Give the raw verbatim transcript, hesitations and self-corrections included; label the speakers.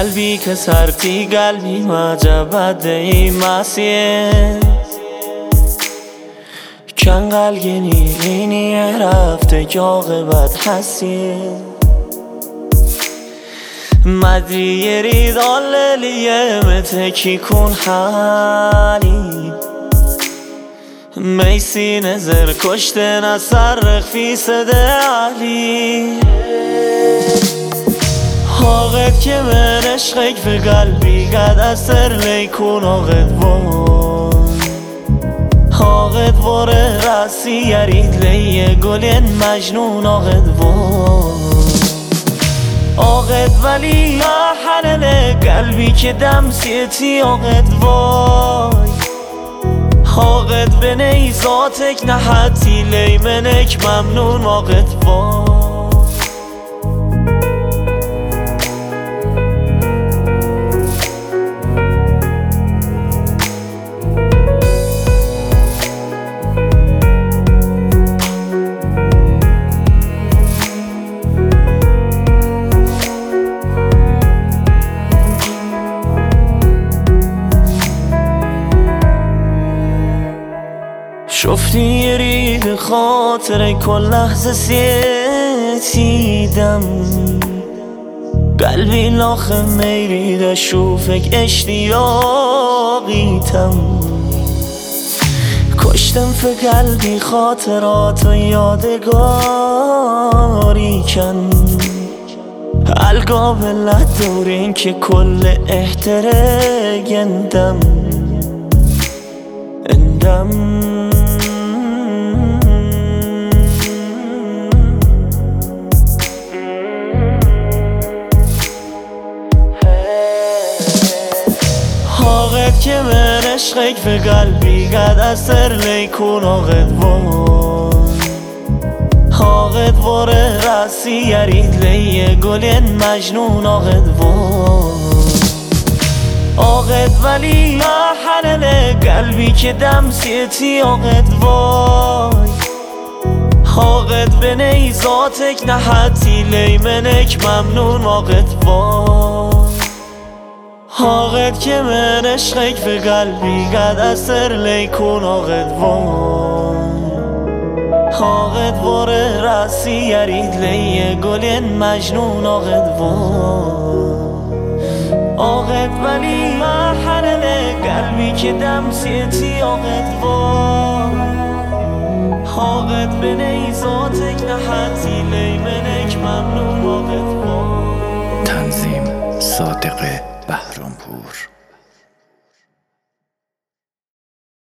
Speaker 1: قلبی که سرتی قلبی مجبد ای مسیه کن قلگنی لینی رفته که عاقبت حسیه مدری ریدان لیلیه متکی کن حالی میسی نظر کشته نصر رخفی سده علی حاقت که من عشقک به قلبی قد اثر لیکون آقت وان حاقت واره رسی یرید لیه گلین مجنون آقت وان آقت ولی حنل قلبی که دم سیتی آقت وای حاقت به نیزاتک نحتی لیمنک ممنون آقت وای شفتی رید خاطر کل لحظه سیتیدم قلبی لاخ میرید شوفک اشتیاقیتم کشتم فی قلبی خاطرات و یادگاری کن الگا بلد دورین که کل احتره گندم اندم حاقت که من عشقک به قلبی قد اثر لیکون آقت وان حاقت واره رسی یرید لیه گلین مجنون آقت وان آقت ولی حنل قلبی که دم سیتی آقت وای حاقت به نیزاتک نحتی لیمنک ممنون آقت وای حاقت که من عشقک به قلبی قد اثر لیکون آقت وان حاقت واره رسی یرید لیه گلین مجنون آقت وان آقت ولی حنل قلبی که دم سیتی آقت وان حاقت به نیزاتک نحتی لیمنک ممنون آقت وان
Speaker 2: تنظیم صادق بهرامپور.